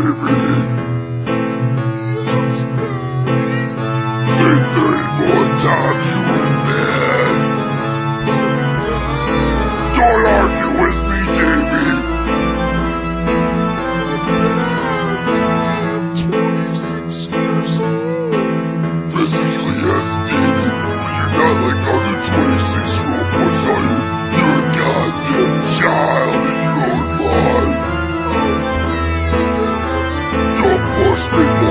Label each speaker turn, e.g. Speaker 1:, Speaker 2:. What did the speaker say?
Speaker 1: more time, you man. Don't argue with me, Davey.
Speaker 2: 26 years old.
Speaker 1: Physically, yes, Davey, but you're not like other 26-year-old boys, are you? You're a goddamn child in your own mind. Don't push me,